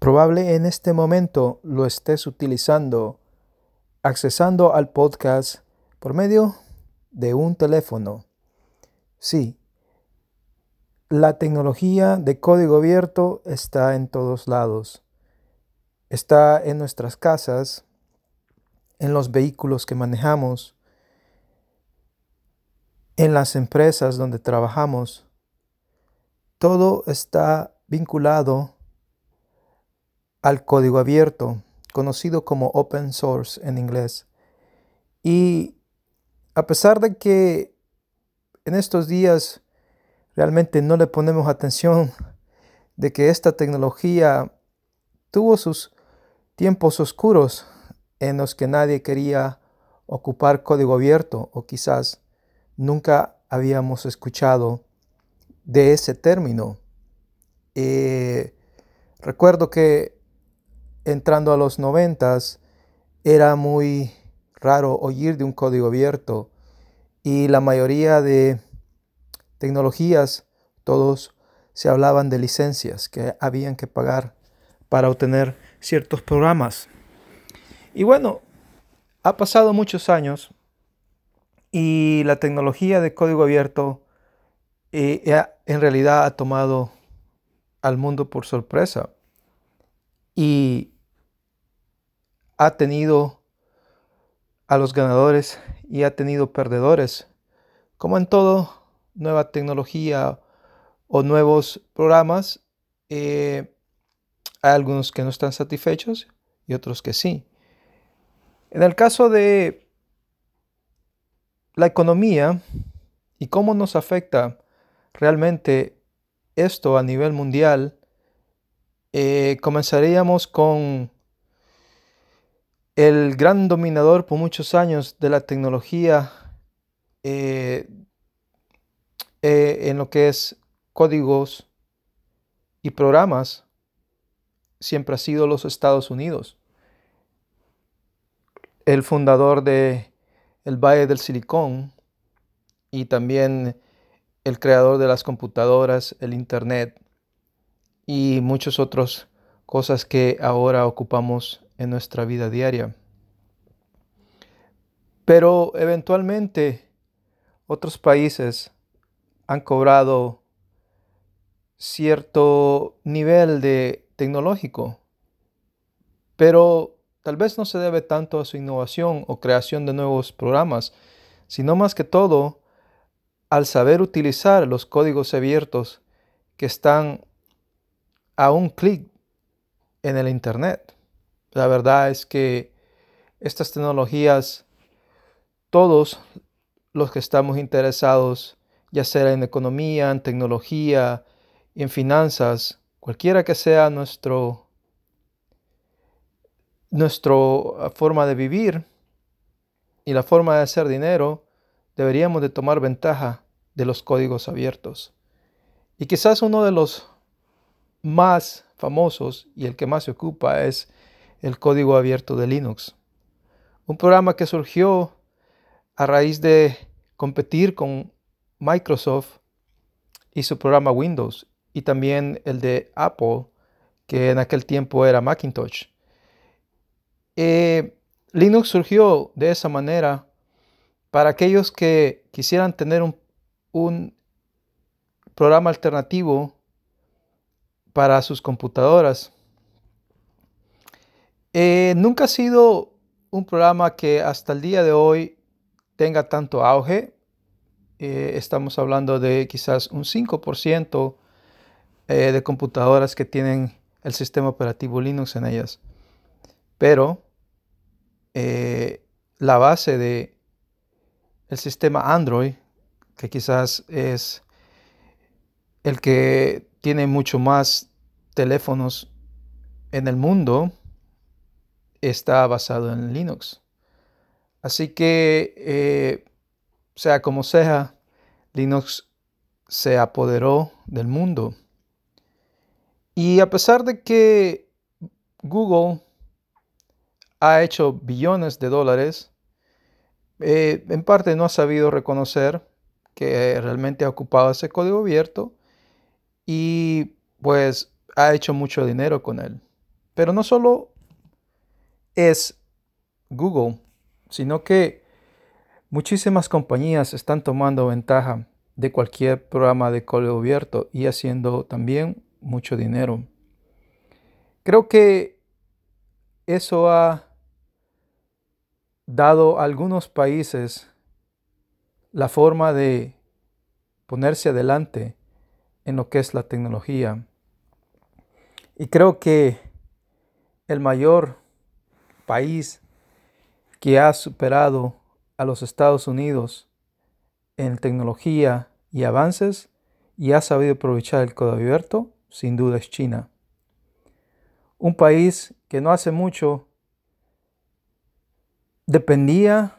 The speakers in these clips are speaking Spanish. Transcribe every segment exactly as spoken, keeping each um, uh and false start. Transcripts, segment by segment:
Probable en este momento lo estés utilizando, accesando al podcast por medio de un teléfono. Sí, la tecnología de código abierto está en todos lados. Está en nuestras casas, en los vehículos que manejamos, en las empresas donde trabajamos. Todo está vinculado al código abierto, conocido como open source en inglés. Y a pesar de que en estos días realmente no le ponemos atención de que esta tecnología tuvo sus tiempos oscuros en los que nadie quería ocupar código abierto, o quizás nunca habíamos escuchado de ese término. Eh, recuerdo que entrando a los noventas era muy raro oír de un código abierto, y la mayoría de tecnologías, todos se hablaban de licencias que habían que pagar para obtener ciertos programas. Y bueno, ha pasado muchos años y la tecnología de código abierto eh, en realidad ha tomado al mundo por sorpresa y ha tenido a los ganadores y ha tenido perdedores. Como en todo, nueva tecnología o nuevos programas, eh, hay algunos que no están satisfechos y otros que sí. En el caso de la economía y cómo nos afecta realmente esto a nivel mundial, eh, comenzaríamos con el gran dominador por muchos años de la tecnología eh, eh, en lo que es códigos y programas, siempre ha sido los Estados Unidos. El fundador de el Valle del Silicón y también el creador de las computadoras, el Internet y muchas otras cosas que ahora ocupamos en nuestra vida diaria. Pero eventualmente otros países han cobrado cierto nivel de tecnológico, pero tal vez no se debe tanto a su innovación o creación de nuevos programas, sino más que todo al saber utilizar los códigos abiertos que están a un clic en el Internet. La verdad es que estas tecnologías, todos los que estamos interesados, ya sea en economía, en tecnología, en finanzas, cualquiera que sea nuestro, nuestra forma de vivir y la forma de hacer dinero, deberíamos de tomar ventaja de los códigos abiertos. Y quizás uno de los más famosos y el que más se ocupa es el código abierto de Linux. Un programa que surgió a raíz de competir con Microsoft y su programa Windows, y también el de Apple, que en aquel tiempo era Macintosh. Eh, Linux surgió de esa manera para aquellos que quisieran tener un, un programa alternativo para sus computadoras. Eh, nunca ha sido un programa que hasta el día de hoy tenga tanto auge. Eh, estamos hablando de quizás un cinco por ciento eh, de computadoras que tienen el sistema operativo Linux en ellas. Pero eh, la base de el sistema Android, que quizás es el que tiene mucho más teléfonos en el mundo, está basado en Linux. Así que, eh, sea como sea, Linux se apoderó del mundo. Y a pesar de que Google ha hecho billones de dólares, eh, en parte no ha sabido reconocer que realmente ha ocupado ese código abierto y pues ha hecho mucho dinero con él. Pero no solo es Google, sino que muchísimas compañías están tomando ventaja de cualquier programa de código abierto y haciendo también mucho dinero. Creo que eso ha dado a algunos países la forma de ponerse adelante en lo que es la tecnología. Y creo que el mayor país que ha superado a los Estados Unidos en tecnología y avances y ha sabido aprovechar el código abierto, sin duda es China. Un país que no hace mucho dependía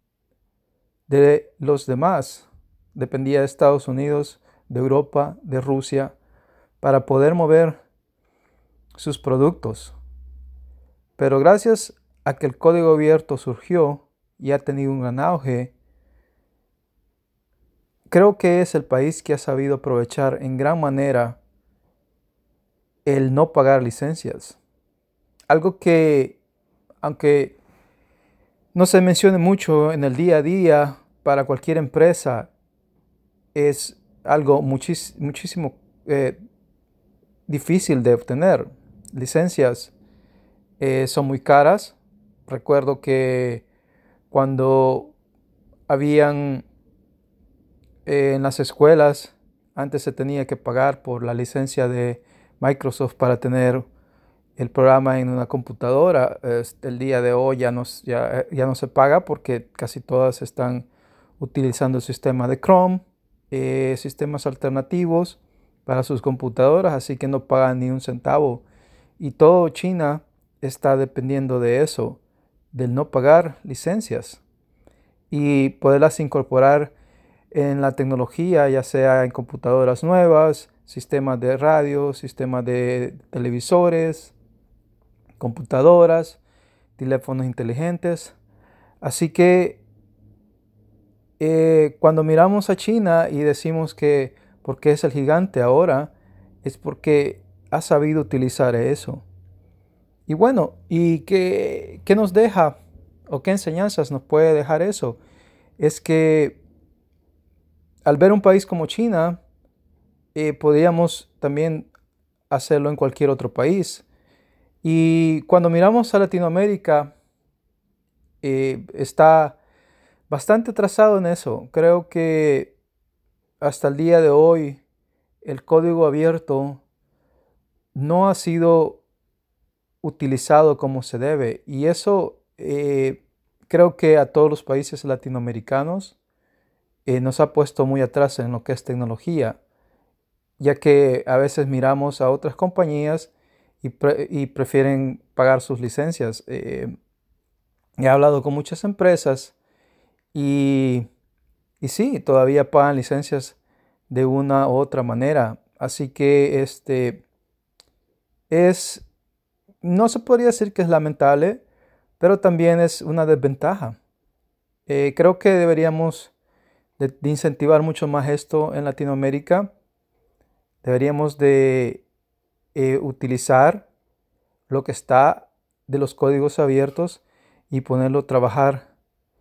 de los demás, dependía de Estados Unidos, de Europa, de Rusia, para poder mover sus productos. Pero gracias a que el código abierto surgió y ha tenido un gran auge, creo que es el país que ha sabido aprovechar en gran manera el no pagar licencias. Algo que, aunque no se mencione mucho en el día a día para cualquier empresa, es algo muchis, muchísimo eh, difícil de obtener. Licencias eh, son muy caras. Recuerdo que cuando habían eh, en las escuelas, antes se tenía que pagar por la licencia de Microsoft para tener el programa en una computadora. El día de hoy ya no, ya, ya no se paga porque casi todas están utilizando el sistema de Chrome, eh, sistemas alternativos para sus computadoras, así que no pagan ni un centavo. Y todo China está dependiendo de eso, del no pagar licencias y poderlas incorporar en la tecnología, ya sea en computadoras nuevas, sistemas de radio, sistemas de televisores, computadoras, teléfonos inteligentes. Así que eh, cuando miramos a China y decimos que porque es el gigante ahora, es porque ha sabido utilizar eso. Y bueno, ¿y qué, qué nos deja o qué enseñanzas nos puede dejar eso? Es que al ver un país como China, eh, podríamos también hacerlo en cualquier otro país. Y cuando miramos a Latinoamérica, eh, está bastante atrasado en eso. Creo que hasta el día de hoy el código abierto no ha sido utilizado como se debe. Y eso eh, creo que a todos los países latinoamericanos eh, nos ha puesto muy atrás en lo que es tecnología, ya que a veces miramos a otras compañías y, pre- y prefieren pagar sus licencias. Eh, he hablado con muchas empresas y, y sí, todavía pagan licencias de una u otra manera. Así que este es, no se podría decir que es lamentable, pero también es una desventaja. Eh, creo que deberíamos de, de incentivar mucho más esto en Latinoamérica. Deberíamos de eh, utilizar lo que está de los códigos abiertos y ponerlo a trabajar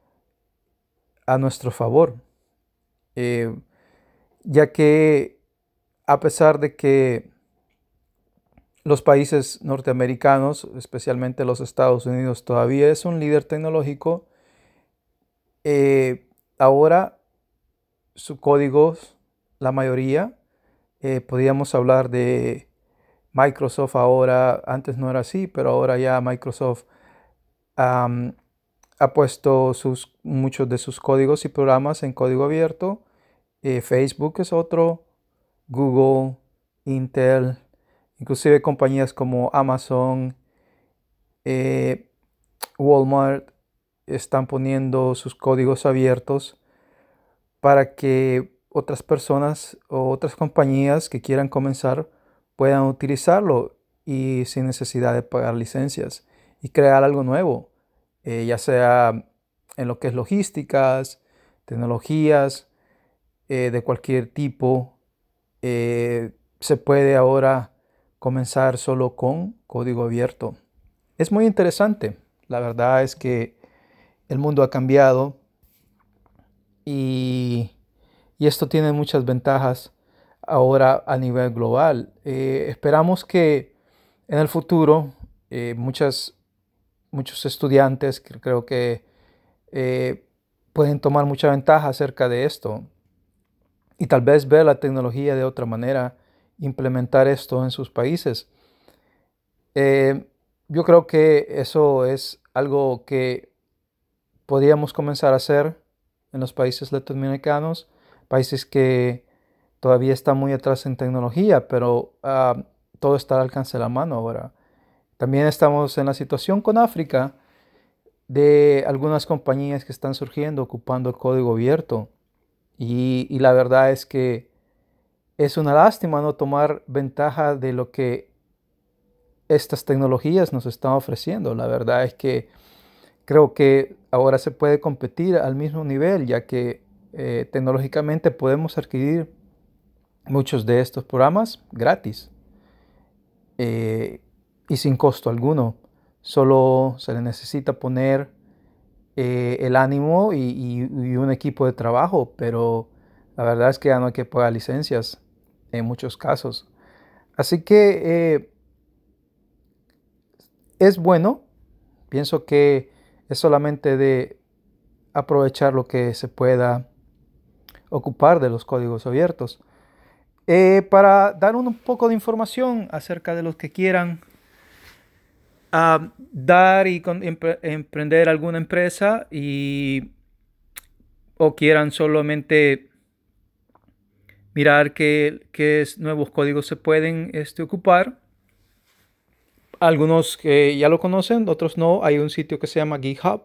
a nuestro favor. Eh, ya que a pesar de que los países norteamericanos, especialmente los Estados Unidos, todavía es un líder tecnológico, eh, ahora sus códigos, la mayoría, eh, podríamos hablar de Microsoft ahora, antes no era así, pero ahora ya Microsoft um, ha puesto sus, muchos de sus códigos y programas en código abierto. Eh, Facebook es otro, Google, Intel, inclusive compañías como Amazon, eh, Walmart están poniendo sus códigos abiertos para que otras personas o otras compañías que quieran comenzar puedan utilizarlo y sin necesidad de pagar licencias y crear algo nuevo, eh, ya sea en lo que es logísticas, tecnologías eh, de cualquier tipo. Eh, se puede ahora comenzar solo con código abierto. Es muy interesante. La verdad es que el mundo ha cambiado y, y esto tiene muchas ventajas ahora a nivel global. Eh, esperamos que en el futuro eh, muchas, muchos estudiantes que creo que eh, pueden tomar mucha ventaja acerca de esto y tal vez ver la tecnología de otra manera, implementar esto en sus países. Eh, yo creo que eso es algo que podríamos comenzar a hacer en los países latinoamericanos, países que todavía están muy atrás en tecnología, pero uh, todo está al alcance de la mano ahora. También estamos en la situación con África de algunas compañías que están surgiendo ocupando el código abierto. Y, y la verdad es que es una lástima no tomar ventaja de lo que estas tecnologías nos están ofreciendo. La verdad es que creo que ahora se puede competir al mismo nivel, ya que eh, tecnológicamente podemos adquirir muchos de estos programas gratis eh, y sin costo alguno. Solo se le necesita poner eh, el ánimo y, y, y un equipo de trabajo, pero la verdad es que ya no hay que pagar licencias en muchos casos. Así que eh, es bueno, pienso que es solamente de aprovechar lo que se pueda ocupar de los códigos abiertos. Eh, para dar un poco de información acerca de los que quieran uh, dar y con, empre, emprender alguna empresa y, o quieran solamente mirar qué, qué nuevos códigos se pueden este, ocupar. Algunos que ya lo conocen, otros no. Hay un sitio que se llama GitHub.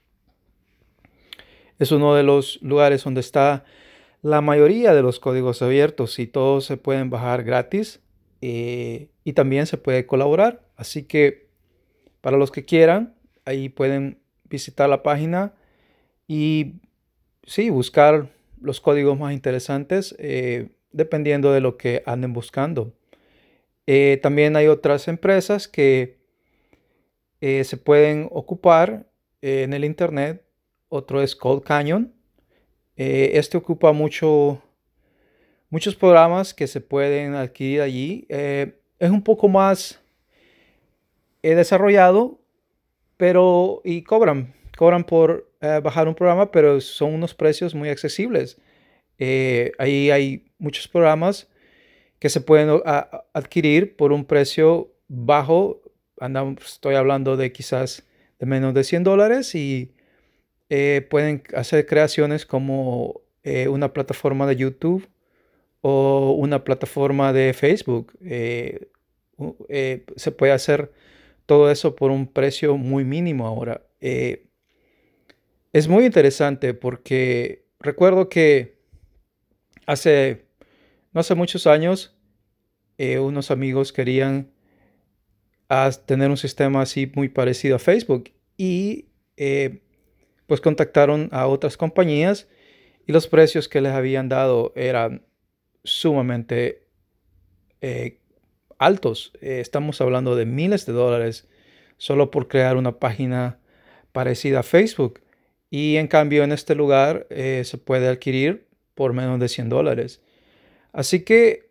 Es uno de los lugares donde está la mayoría de los códigos abiertos y todos se pueden bajar gratis eh, y también se puede colaborar. Así que para los que quieran, ahí pueden visitar la página y sí, buscar los códigos más interesantes eh, dependiendo de lo que anden buscando. Eh, también hay otras empresas que eh, se pueden ocupar eh, en el internet. Otro es Code Canyon. Eh, este ocupa mucho, muchos programas que se pueden adquirir allí. Eh, es un poco más eh, desarrollado, pero y cobran, cobran por eh, bajar un programa, pero son unos precios muy accesibles. Eh, ahí hay muchos programas que se pueden a, adquirir por un precio bajo. Andamos, estoy hablando de quizás de menos de cien dólares y eh, pueden hacer creaciones como eh, una plataforma de YouTube o una plataforma de Facebook. Eh, eh, se puede hacer todo eso por un precio muy mínimo ahora. Eh, es muy interesante porque recuerdo que hace, no hace muchos años, eh, unos amigos querían a tener un sistema así muy parecido a Facebook y eh, pues contactaron a otras compañías y los precios que les habían dado eran sumamente eh, altos. Eh, estamos hablando de miles de dólares solo por crear una página parecida a Facebook. Y en cambio en este lugar eh, se puede adquirir por menos de cien dólares. Así que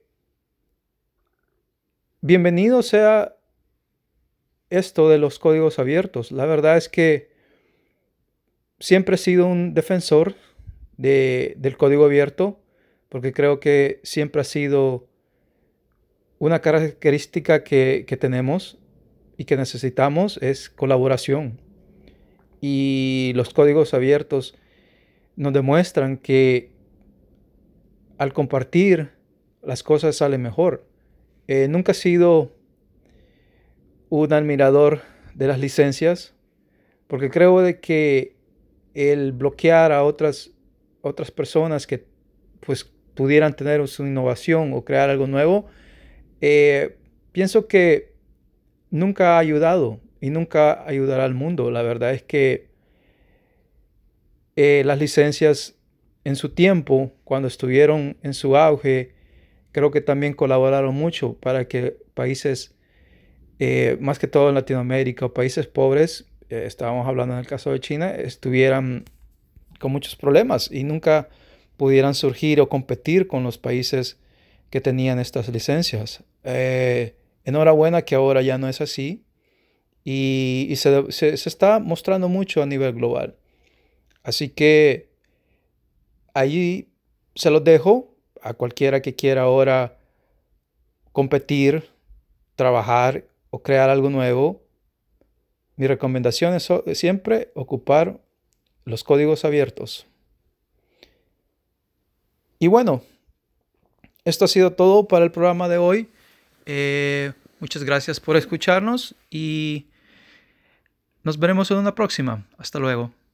bienvenido sea esto de los códigos abiertos. La verdad es que siempre he sido un defensor de, del código abierto porque creo que siempre ha sido una característica que, que tenemos y que necesitamos es colaboración. Y los códigos abiertos nos demuestran que al compartir las cosas salen mejor. Eh, nunca he sido un admirador de las licencias porque creo de que el bloquear a otras, otras personas que pues pudieran tener su innovación o crear algo nuevo, eh, pienso que nunca ha ayudado y nunca ayudará al mundo. La verdad es que eh, las licencias en su tiempo, cuando estuvieron en su auge, creo que también colaboraron mucho para que países, eh, más que todo en Latinoamérica o países pobres, eh, estábamos hablando en el caso de China, estuvieran con muchos problemas y nunca pudieran surgir o competir con los países que tenían estas licencias. Eh, enhorabuena que ahora ya no es así y, y se, se, se está mostrando mucho a nivel global. Así que ahí se los dejo a cualquiera que quiera ahora competir, trabajar o crear algo nuevo. Mi recomendación es so- siempre ocupar los códigos abiertos. Y bueno, esto ha sido todo para el programa de hoy. Eh, muchas gracias por escucharnos y nos veremos en una próxima. Hasta luego.